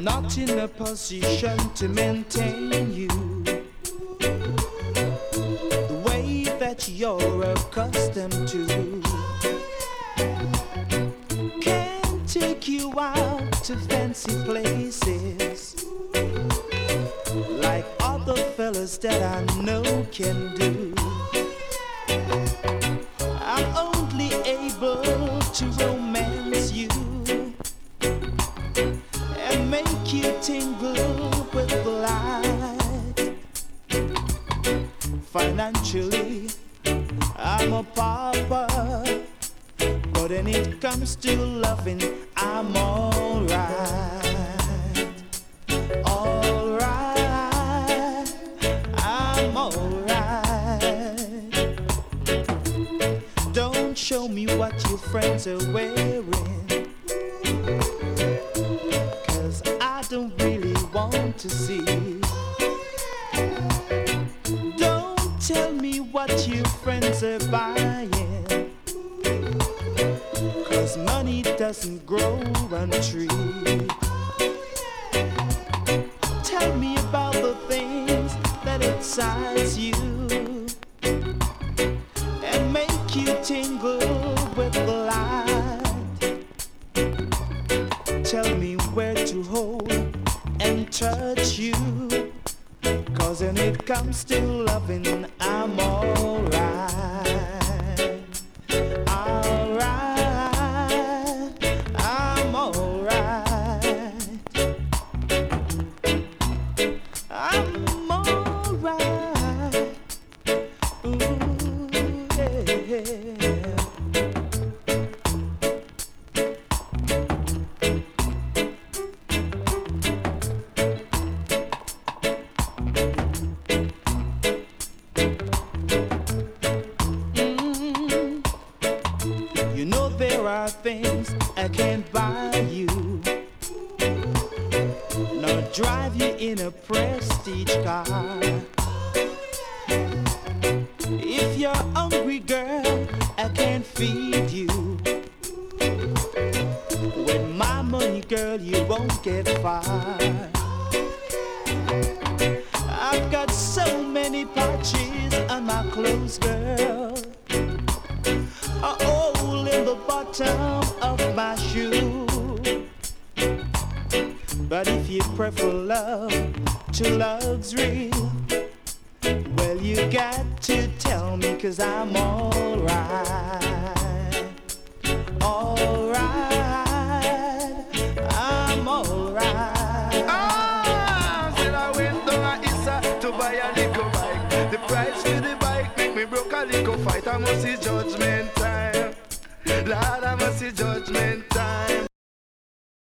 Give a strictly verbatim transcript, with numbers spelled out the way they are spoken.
not in a position to maintain you the way that you're accustomed to. Can't take you out to fancy places like other fellas that I know can do. I'm only able to romance you and make you tingle with the light. Financially, I'm a pauper, but when it comes to loving, I'm alright. Alright, I'm alright. Don't show me what your friends are wearing, 'cause I don't really want to see. Don't tell me what your friends are buying, 'cause money doesn't grow on trees. Tell me about the things that excite you and make you tingle with the light. Tell me where to hold and touch you, 'cause when it comes to loving, I'm alright. Alright, I'm alright. I'm alright. Ooh, yeah. You know there are things I can't buy you, nor drive you in a prestige car. If you're hungry, girl, I can't feed you. With my money, girl, you won't get far. I've got so many patches on my clothes, girl, a hole in the bottom of my shoe. But if you prefer love to luxury, well, you got to tell me, 'cause I'm alright. Alright, I'm alright. Ah, said I went down a Issa to buy a little bike. The price for the bike make me broke a little fight. I must see judgment time. Lord, I must see judgment